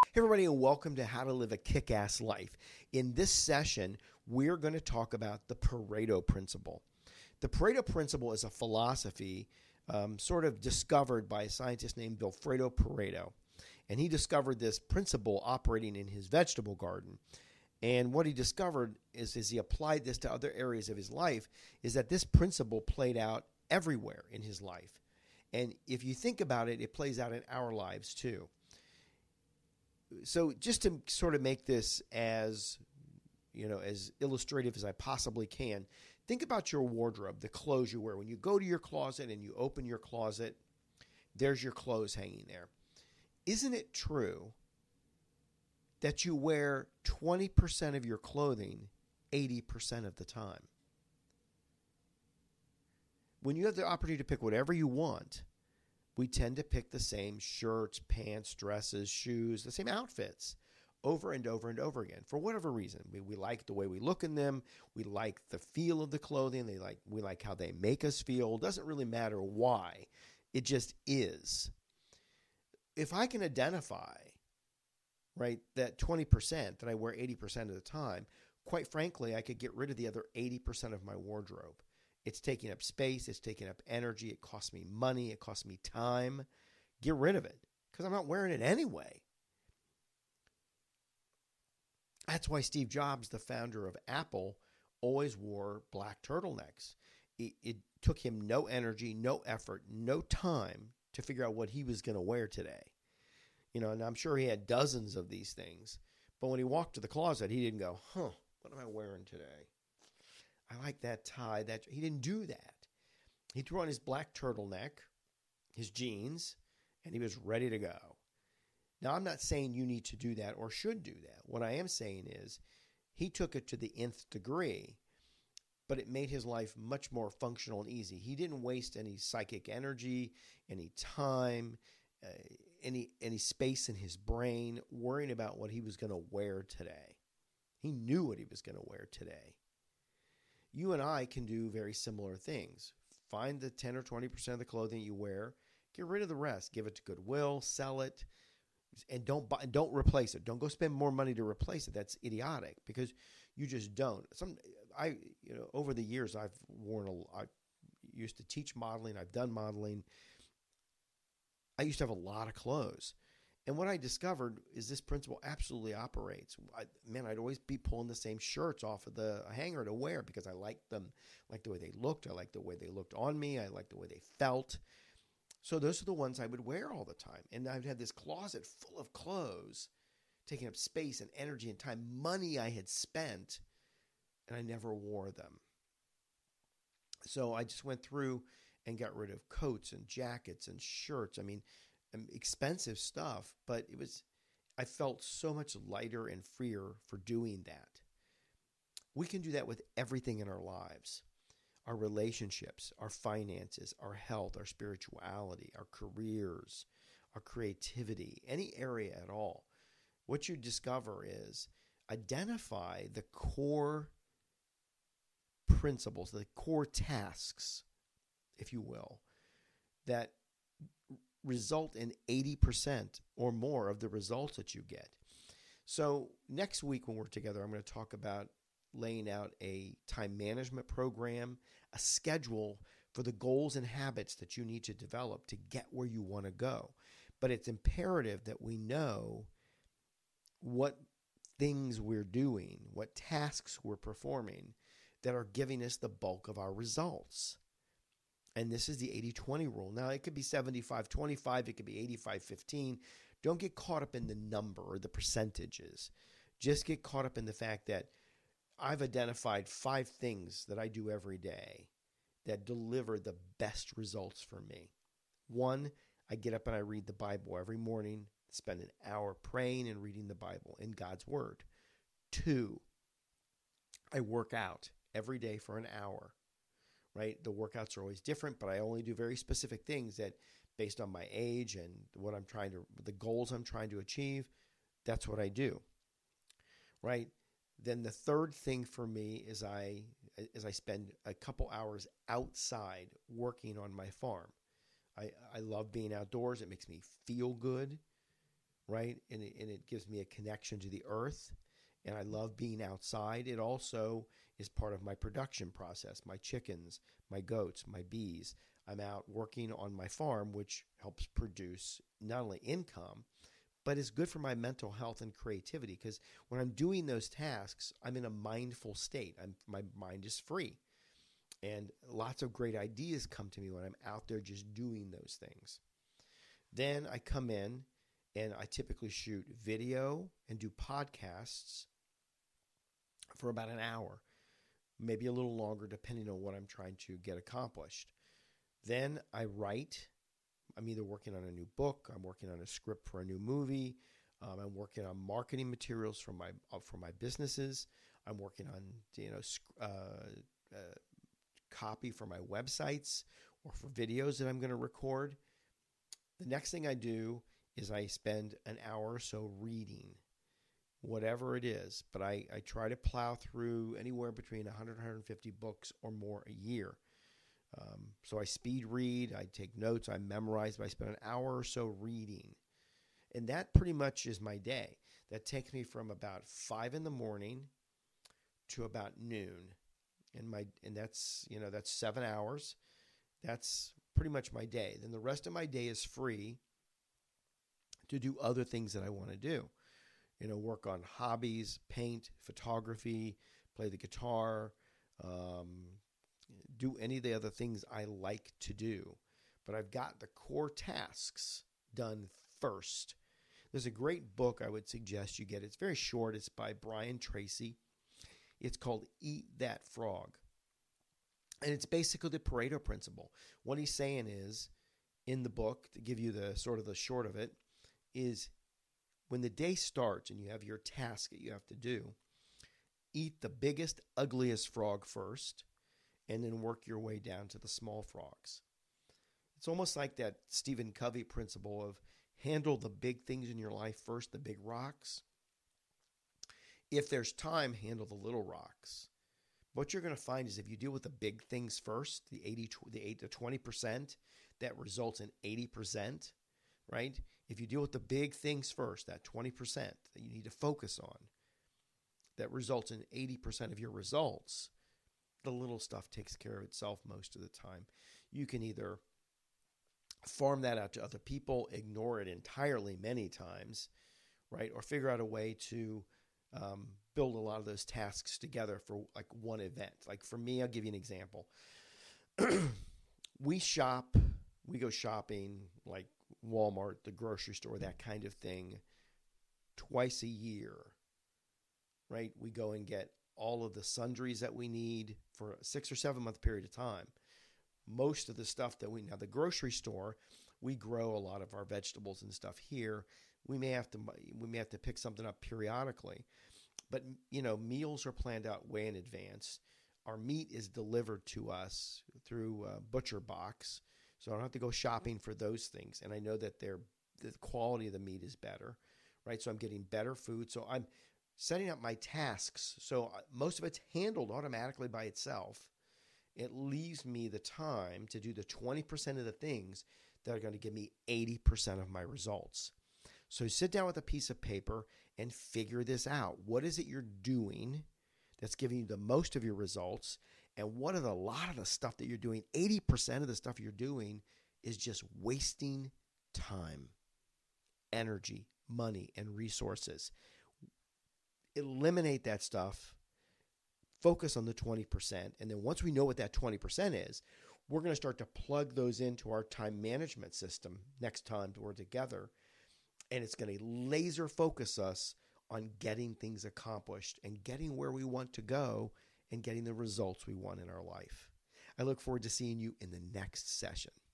Hey, everybody, and welcome to How to Live a Kick-Ass Life. In this session, we're going to talk about the Pareto Principle. The Pareto Principle is a philosophy sort of discovered by a scientist named Vilfredo Pareto. And he discovered this principle operating in his vegetable garden. And what he discovered is, as he applied this to other areas of his life, is that this principle played out everywhere in his life. And if you think about it, it plays out in our lives too. So just to sort of make this as illustrative as I possibly can, think about your wardrobe, the clothes you wear. When you go to your closet and you open your closet, there's your clothes hanging there. Isn't it true that you wear 20% of your clothing 80% of the time? When you have the opportunity to pick whatever you want, we tend to pick the same shirts, pants, dresses, shoes, the same outfits over and over and over again for whatever reason. We like the way we look in them. We like the feel of the clothing. We like how they make us feel. It doesn't really matter why. It just is. If I can identify, right, that 20% that I wear 80% of the time, quite frankly, I could get rid of the other 80% of my wardrobe. It's taking up space. It's taking up energy. It costs me money. It costs me time. Get rid of it because I'm not wearing it anyway. That's why Steve Jobs, the founder of Apple, always wore black turtlenecks. It took him no energy, no effort, no time to figure out what he was going to wear today. And I'm sure he had dozens of these things. But when he walked to the closet, he didn't go, what am I wearing today? I like that tie. He didn't do that. He threw on his black turtleneck, his jeans, and he was ready to go. Now, I'm not saying you need to do that or should do that. What I am saying is he took it to the nth degree, but it made his life much more functional and easy. He didn't waste any psychic energy, any time, any space in his brain worrying about what he was going to wear today. He knew what he was going to wear today. You and I can do very similar things. Find the 10 or 20% of the clothing you wear, get rid of the rest, give it to Goodwill, sell it, and don't replace it. Don't go spend more money to replace it. That's idiotic because you just don't. Over the years I used to teach modeling. I've done modeling. I used to have a lot of clothes. And what I discovered is this principle absolutely operates. I'd always be pulling the same shirts off of the hanger to wear because I liked them, like the way they looked. I liked the way they looked on me. I liked the way they felt. So those are the ones I would wear all the time. And I'd have this closet full of clothes, taking up space and energy and time, money I had spent, and I never wore them. So I just went through and got rid of coats and jackets and shirts. Expensive stuff, but I felt so much lighter and freer for doing that. We can do that with everything in our lives. Our relationships, our finances, our health, our spirituality, our careers, our creativity, any area at all. What you discover is identify the core principles, the core tasks, if you will, that result in 80% or more of the results that you get. So next week when we're together, I'm going to talk about laying out a time management program, a schedule for the goals and habits that you need to develop to get where you want to go. But it's imperative that we know what things we're doing, what tasks we're performing that are giving us the bulk of our results. And this is the 80-20 rule. Now, it could be 75-25. It could be 85-15. Don't get caught up in the number or the percentages. Just get caught up in the fact that I've identified 5 things that I do every day that deliver the best results for me. 1, I get up and I read the Bible every morning, spend an hour praying and reading the Bible in God's Word. 2, I work out every day for an hour. Right? The workouts are always different, but I only do very specific things that based on my age and the goals I'm trying to achieve, that's what I do. Right? Then the third thing for me is I spend a couple hours outside working on my farm. I love being outdoors. It makes me feel good. right? And it gives me a connection to the earth, and I love being outside. It also is part of my production process, my chickens, my goats, my bees. I'm out working on my farm, which helps produce not only income, but is good for my mental health and creativity, because when I'm doing those tasks, I'm in a mindful state. My mind is free. And lots of great ideas come to me when I'm out there just doing those things. Then I come in and I typically shoot video and do podcasts for about an hour, maybe a little longer, depending on what I'm trying to get accomplished. Then I write. I'm either working on a new book, I'm working on a script for a new movie, I'm working on marketing materials for my businesses, I'm working on copy for my websites or for videos that I'm going to record. The next thing I do is I spend an hour or so reading, whatever it is, but I try to plow through anywhere between 100 and 150 books or more a year. So I speed read, I take notes, I memorize, but I spend an hour or so reading. And that pretty much is my day. That takes me from about 5 in the morning to about noon. And that's 7 hours. That's pretty much my day. Then the rest of my day is free to do other things that I want to do. Work on hobbies, paint, photography, play the guitar, do any of the other things I like to do. But I've got the core tasks done first. There's a great book I would suggest you get. It's very short. It's by Brian Tracy. It's called Eat That Frog. And it's basically the Pareto principle. What he's saying is, in the book, to give you the sort of the short of it, is when the day starts and you have your task that you have to do, eat the biggest, ugliest frog first, and then work your way down to the small frogs. It's almost like that Stephen Covey principle of handle the big things in your life first, the big rocks. If there's time, handle the little rocks. What you're going to find is if you deal with the big things first, the 8 to 20%, that results in 80%, right? If you deal with the big things first, that 20% that you need to focus on, that results in 80% of your results, the little stuff takes care of itself most of the time. You can either farm that out to other people, ignore it entirely many times, right? Or figure out a way to build a lot of those tasks together for like one event. Like for me, I'll give you an example. We go shopping like Walmart, the grocery store, that kind of thing, twice a year, right? We go and get all of the sundries that we need for a 6 or 7 month period of time. Most of the stuff that now the grocery store, we grow a lot of our vegetables and stuff here. We may have to pick something up periodically, but meals are planned out way in advance. Our meat is delivered to us through Butcher Box, so I don't have to go shopping for those things. And I know that the quality of the meat is better, right? So I'm getting better food. So I'm setting up my tasks. So most of it's handled automatically by itself. It leaves me the time to do the 20% of the things that are going to give me 80% of my results. So sit down with a piece of paper and figure this out. What is it you're doing that's giving you the most of your results? And what are a lot of the stuff that you're doing? 80% of the stuff you're doing is just wasting time, energy, money, and resources. Eliminate that stuff. Focus on the 20%. And then once we know what that 20% is, we're going to start to plug those into our time management system next time we're together. And it's going to laser focus us on getting things accomplished and getting where we want to go and getting the results we want in our life. I look forward to seeing you in the next session.